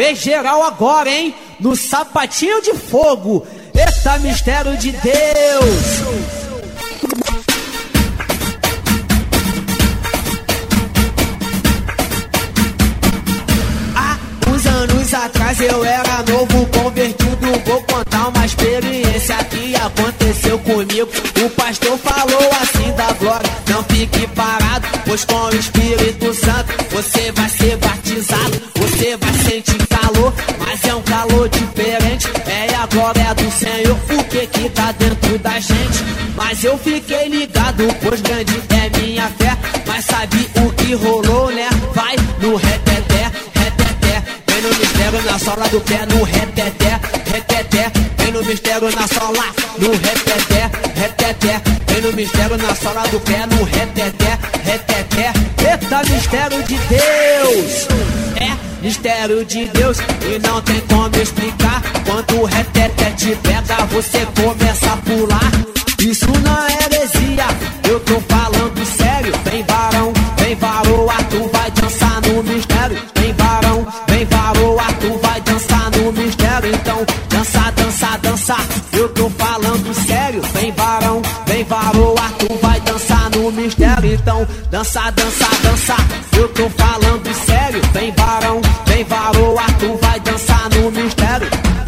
ver geral agora, hein? No sapatinho de fogo. Eita, mistério de Deus. Anos atrás eu era novo, convertido. Vou contar uma experiência que aconteceu comigo. O pastor falou assim da glória: não fique parado, pois com o Espírito Santo você vai ser batizado. Você vai sentir calor, mas é um calor diferente. É a glória do Senhor, o que tá dentro da gente. Mas eu fiquei ligado, pois grande é minha fé. Mas sabe o que rolou, né? Vai no reteté, reteté. Vem no mistério na sola do pé, no reteté, reteté. Vem no mistério na sola, no reteté, reteté. Vem no mistério na sola do pé, no reteté, reteté. Eita, mistério de Deus. É mistério de Deus e não tem como explicar. Quando o reteté te pega, você começa a pular. Isso não é heresia, eu tô falando sério. Vem varoa, tu vai dançar no mistério. Vem varoa, tu vai dançar no mistério. Então, dança, dança, dança, eu tô falando sério. Vem varoa, tu vai dançar no mistério. Então, dança, dança, dança, eu tô falando sério. Vem varoa, tu vai dançar no mistério.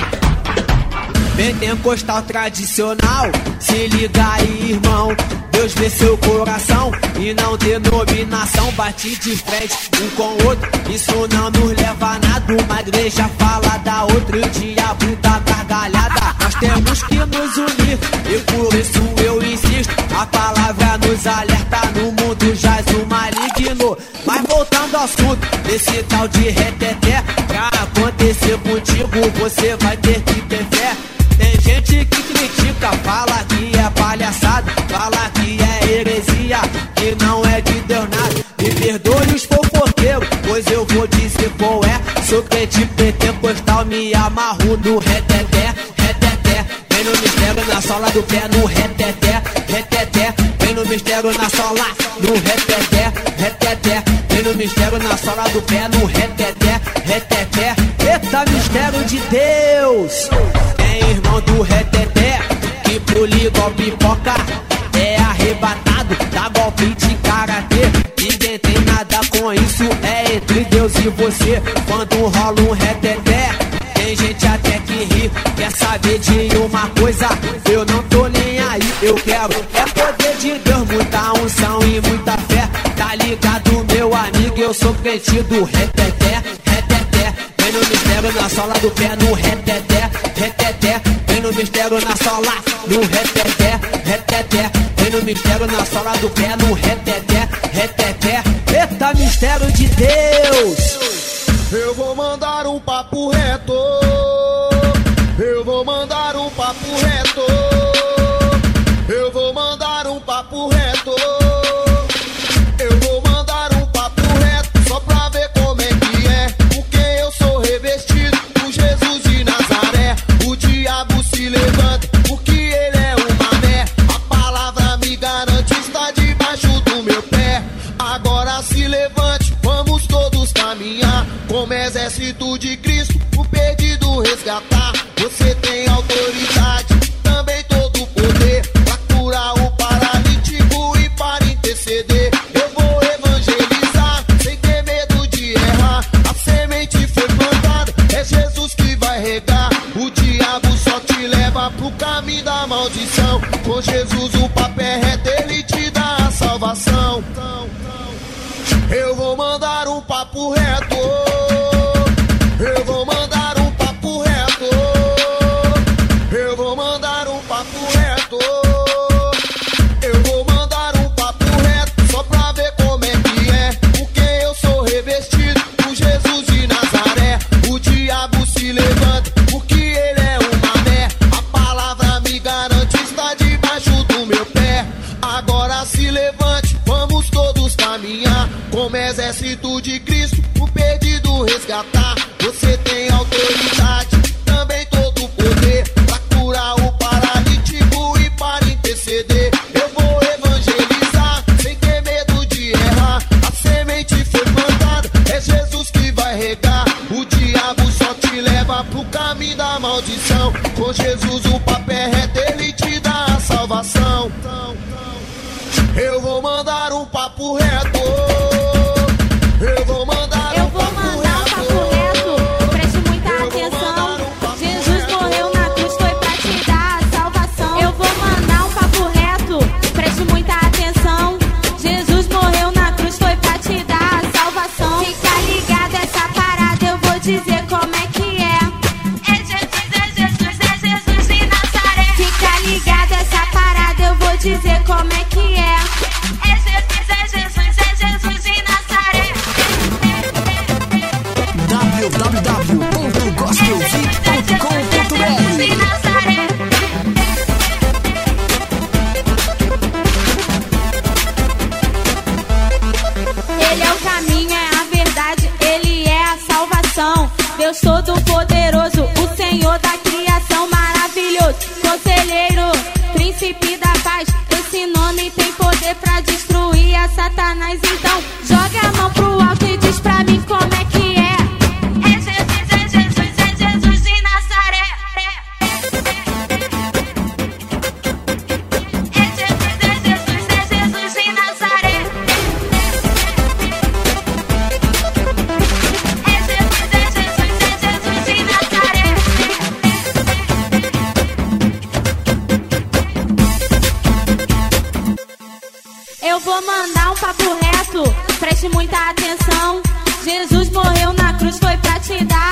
Pentecostal tradicional, se liga aí, irmão. Deus vê seu coração e não denominação. Bate de frente um com o outro, isso não nos leva a nada. Uma igreja fala da outra e o diabo dá gargalhada. Nós temos que nos unir e por isso eu insisto. A palavra nos alerta, no mundo jaz o maligno. Mas voltando ao assunto desse tal de reteté, pra acontecer contigo você vai ter que ter fé. Tem gente que critica, fala que é palhaçada, fala que é heresia, que não é de Deus nada. Me perdoe os fofoqueiros, pois eu vou dizer qual é. Sou crente pentecostal, me amarro no reteté, reteté. Vem no mistério na sola do pé, no reteté, reteté. Vem no mistério na sola, no reteté, reteté. Vem no mistério na sola do pé, no reteté, reteté. Eita, mistério de Deus. Irmão do reteté, que pula igual pipoca, é arrebatado, dá golpe de karatê. Ninguém tem nada com isso, é entre Deus e você. Quando rola um reteté, tem gente até que ri. Quer saber de uma coisa? Eu não tô nem aí, eu quero é poder de Deus, muita unção e muita fé. Tá ligado, meu amigo, eu sou crente do reteté, reteté. Vem no mistério na sola do pé, no reteté, reteté. Vem no mistério na sola, no reteté, reteté. Vem no mistério na sola do pé, no reteté, reteté. Eita, mistério de Deus. Eu vou mandar um papo reto. Eu vou mandar um papo reto. Eu vou mandar um papo reto. Eu vou mandar um papo reto, só pra ver como é que é. Porque eu sou revestido por Jesus de Nazaré. O diabo se levanta, porque ele é um mané. A palavra me garante, está debaixo do meu pé. Agora se levante, vamos todos caminhar como exército de Cristo, o perdido resgatar. Você tem autoridade, também todo o poder, pra curar o paralítico e para interceder. Eu vou evangelizar, sem ter medo de errar. A semente foi plantada, é Jesus que vai regar. O diabo só te leva pro caminho da maldição. Com Jesus o papo é reto, ele te dá a salvação. Eu vou mandar um papo reto. Eu vou mandar um papo reto. Eu vou mandar um papo reto. Eu vou mandar um papo reto, só pra ver como é que é. Porque eu sou revestido por Jesus de Nazaré. O diabo se levanta, porque ele é um mané. A palavra me garante, está debaixo do meu pé. Agora se levante, vamos todos caminhar como exército de Cristo, o perdido leva pro caminho da maldição. Com Jesus o papo é reto, ele te dá a salvação. Eu vou mandar um papo reto. Eu vou mandar um papo reto. Preste muita atenção. Jesus morreu na cruz, foi pra te dar a salvação. Eu vou mandar um papo reto. Preste muita atenção. Jesus morreu na cruz, foi pra te dar a salvação. Fica ligado essa parada, eu vou dizer como é que é. É Jesus de Nazaré. Fica ligado essa parada, eu vou dizer como é que é. É Jesus de Nazaré. www.gospelvip.com.br. Ele é o caminho, é a verdade, ele é a salvação. Deus Todo-Poderoso, o Senhor da criação, maravilhoso, conselheiro, príncipe da paz. Esse nome tem poder pra destruir a Satanás. Então joga a mão pro alto e diz pra mim como é que é. É Jesus de Nazaré. É Jesus de Nazaré. Eu vou mandar um papo reto, preste muita atenção. Jesus morreu na cruz, foi pra te dar